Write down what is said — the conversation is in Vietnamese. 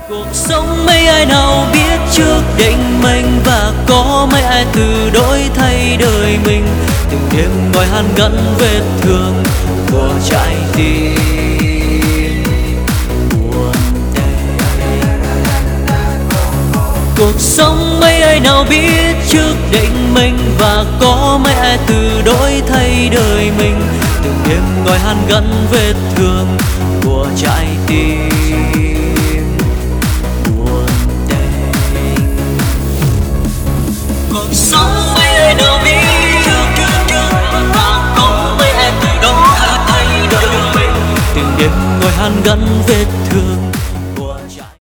Cuộc sống mấy ai nào biết trước định mình, và có mấy ai từ đổi thay đời mình. Từng đêm ngồi hàn gắn vết thương của trái tim buồn tênh. Cuộc sống mấy ai nào biết trước định mình, và có mấy ai từ đổi thay đời mình. Từng đêm ngồi hàn gắn vết thương của trái tim buồn tênh. Cuộc sống mấy ai nào biết trước, và có mấy ai từ đổi thay đời mình. Từng đêm ngồi hàn gắn vết thương